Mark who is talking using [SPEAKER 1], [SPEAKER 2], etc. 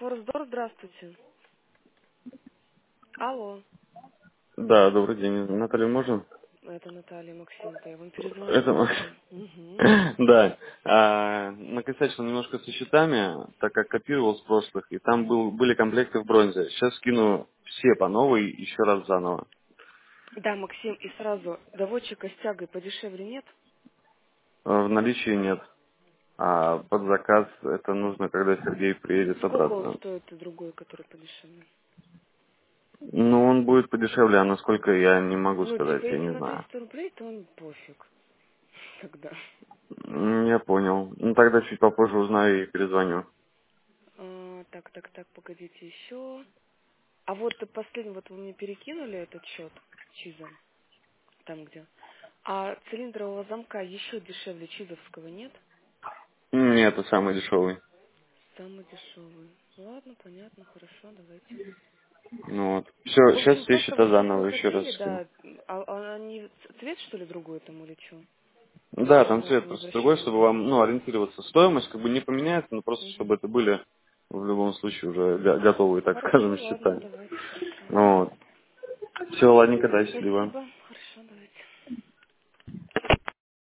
[SPEAKER 1] Форсдор, здравствуйте. Алло,
[SPEAKER 2] Да, добрый день. Наталья, можно?
[SPEAKER 1] это Наталья Максим-то, я вам перезвонила
[SPEAKER 2] Это...
[SPEAKER 1] уже. Угу.
[SPEAKER 2] Да. Накосячил немножко со счетами, так как копировал с прошлых, и там были комплекты в бронзе. Сейчас скину все по новой еще раз заново.
[SPEAKER 1] Да, Максим, и сразу, доводчика с тягой подешевле нет?
[SPEAKER 2] В наличии нет. А под заказ это нужно, когда Сергей приедет
[SPEAKER 1] Сколько он
[SPEAKER 2] собраться.
[SPEAKER 1] стоит, и другой, который подешевле?
[SPEAKER 2] Ну, он будет подешевле, а насколько я не могу
[SPEAKER 1] Ну,
[SPEAKER 2] сказать,
[SPEAKER 1] типа,
[SPEAKER 2] я
[SPEAKER 1] если
[SPEAKER 2] не
[SPEAKER 1] на
[SPEAKER 2] знаю.
[SPEAKER 1] 300 рублей, то он пофиг тогда.
[SPEAKER 2] Я понял. Ну, тогда чуть попозже узнаю и перезвоню.
[SPEAKER 1] Так, погодите, еще. А вот последний, вот вы мне перекинули этот счет Чиза, там где. А цилиндрового замка еще дешевле чизовского нет?
[SPEAKER 2] Нет, это самый дешевый.
[SPEAKER 1] Самый дешевый. Ладно, понятно, хорошо, давайте.
[SPEAKER 2] Ну вот. Все,
[SPEAKER 1] В
[SPEAKER 2] сейчас
[SPEAKER 1] общем,
[SPEAKER 2] все
[SPEAKER 1] просто
[SPEAKER 2] счета
[SPEAKER 1] вот если вы
[SPEAKER 2] заново еще раз
[SPEAKER 1] хотели,
[SPEAKER 2] скину.
[SPEAKER 1] да, а они цвет что ли другой там или что?
[SPEAKER 2] Да, там
[SPEAKER 1] Может,
[SPEAKER 2] цвет
[SPEAKER 1] вы
[SPEAKER 2] просто другой,
[SPEAKER 1] возвращали,
[SPEAKER 2] чтобы
[SPEAKER 1] да?
[SPEAKER 2] вам, ну, ориентироваться. Стоимость как бы не поменяется, но просто
[SPEAKER 1] Угу.
[SPEAKER 2] чтобы это были в любом случае уже готовые, так скажем,
[SPEAKER 1] Хорошо, ладно,
[SPEAKER 2] счета.
[SPEAKER 1] давайте. Угу.
[SPEAKER 2] Вот. Все, ладненько, да, счастливо.
[SPEAKER 1] Спасибо.